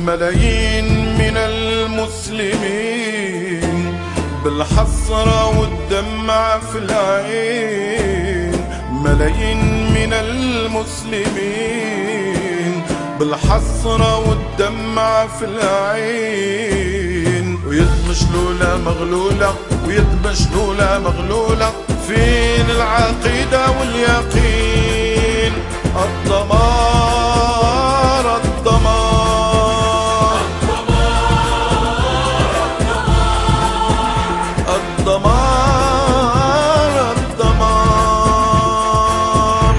ملايين من المسلمين بالحسرة والدمع في العين، ملايين من المسلمين بالحسرة والدمع في العين، ويد مشلولة مغلولة ويد مشلولة مغلولة، فين العقيدة واليقين؟ الدمار الدمار الدمار الدمار.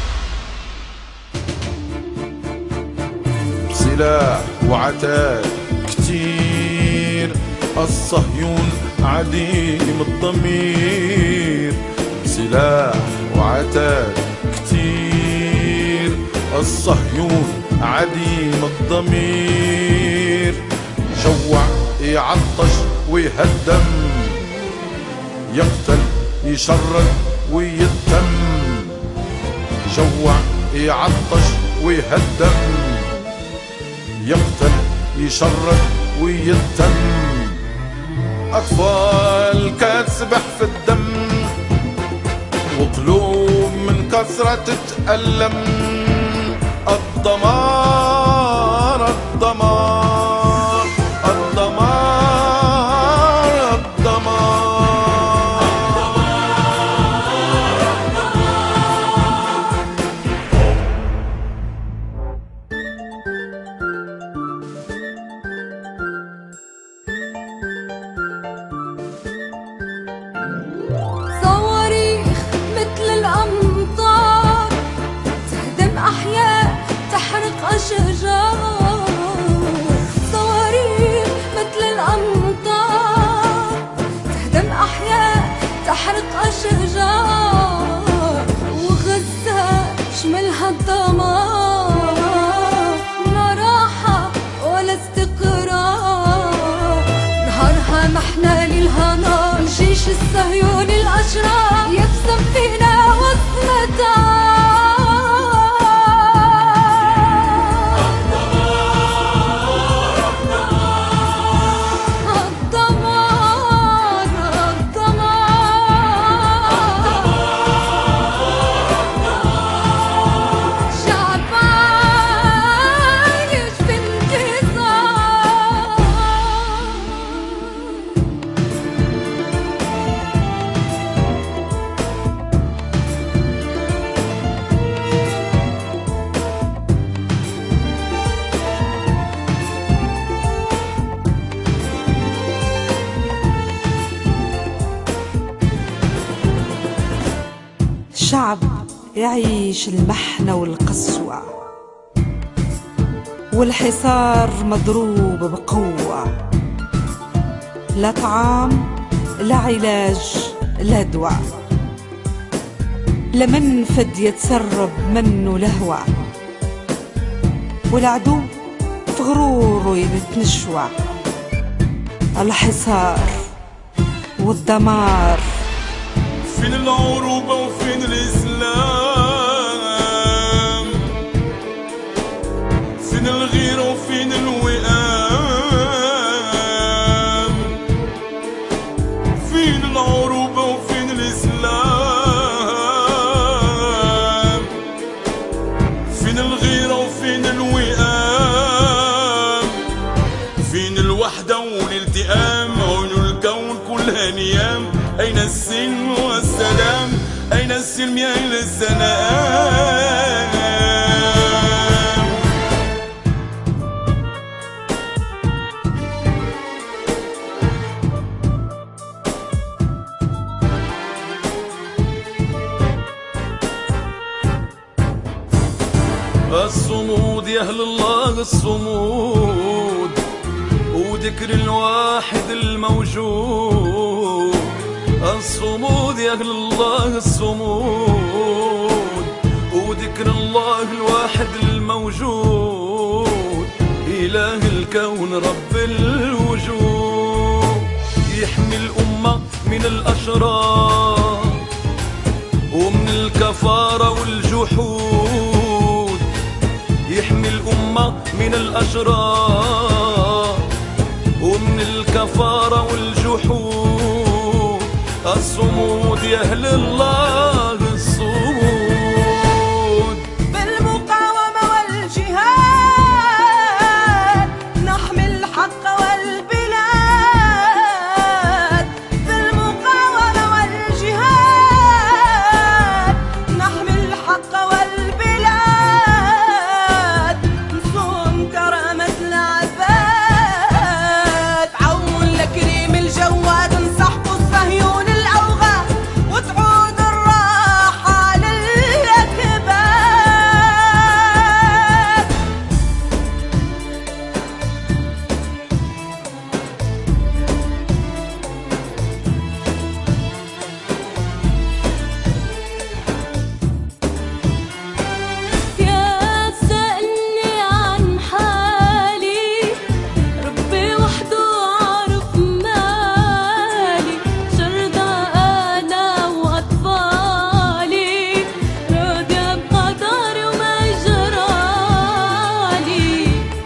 بسلاح وعتاد كتير الصهيون عديم الضمير، بسلاح وعتاد كتير الصهيون عديم الضمير، جوع يعطش ويهدم، يقتل يشرد ويتم، جوع يعطش ويهدم، يقتل يشرد ويتم. أطفال كتسبح في الدم وقلوب من كثرة تتألم، الدمار الدمار الدمار الدمار. صواريخ مثل الأمطار تهدم أحياء تحرق أشجار، صواريخ مثل الأمطار تهدم أحياء تحرق أشجار، وغزة شملها الدمار، لا راحة ولا استقرار، نهارها محنا للهنا، الجيش الصهيوني الأشرار يبسم فينا وصمتان. شعب يعيش المحنة والقسوة، والحصار مضروب بقوة، لا طعام لا علاج لا دواء، لا منفد يتسرب منه لهوى، والعدو في غروره يتنشوى. الحصار والدمار، فين العروبة وفين الإسلام؟ فين الغيرة وفين الوئام؟ فين العروبة وفين الإسلام؟ فين الغيرة وفين الوئام؟ فين الوحدة والالتئام؟ عيون الكون كلها نيام، أين السلم والسلام؟ أين السلم أين السلام؟ الصمود يا أهل الله الصمود، وذكر الواحد الموجود، الصمود يا أهل الله الصمود، وذكر الله الواحد الموجود، إله الكون رب الوجود، يحمي الأمة من الأشرار ومن الكفارة والجحود، يحمي تحمي الأمة من الأشرار ومن الكفارة والجحود. الصمود يا أهل الله الصمود. بالمقاومة والجهاد نحمي الحق والبلاد. بالمقاومة والجهاد نحمي الحق والبلاد. نصون كرامة العباد. عون لكريم الجواد نسحقوا الصهيون الأوغاد وتعود الراحة للأكباد. يا سألني عن حالي ربي وحده عارف مالي. شردا أنا وأطفالي راضية بقدري وما يجرالي.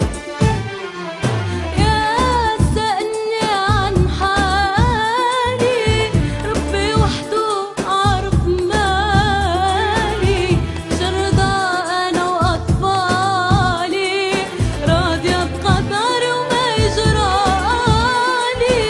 يا سألني عن حالي ربي وحده عارف مالي. شردا أنا وأطفالي راضية بقدري وما يجرالي.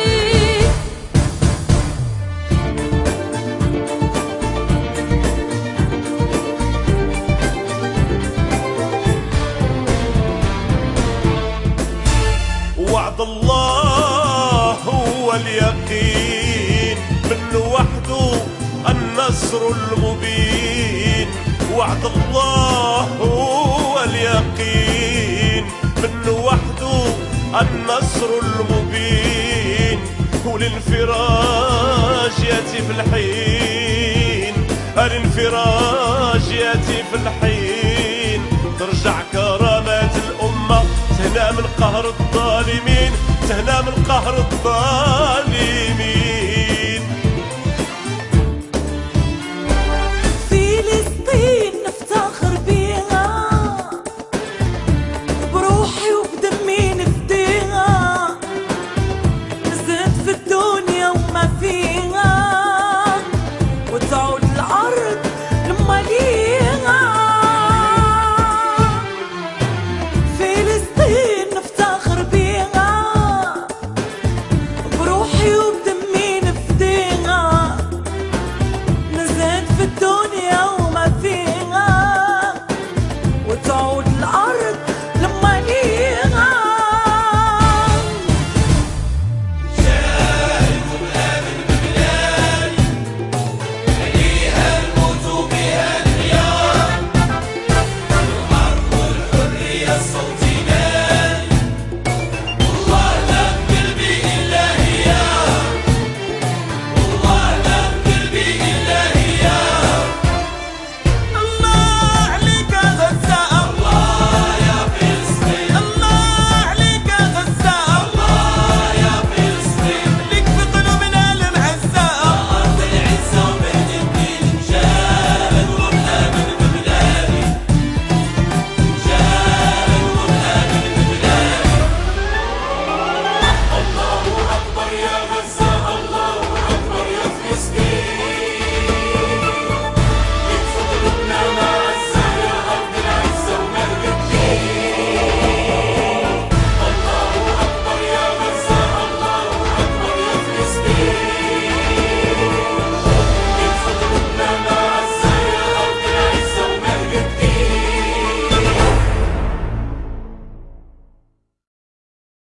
وعد الله هو اليقين منه وحده النصر المبين. وعد الله هو اليقين منه وحده النصر المبين. والانفراج ياتي في الحين، الانفراج ياتي في الحين. ترجع كرامات الأمة تهنا من قهر الظالمين، تهنا من قهر الظالمين.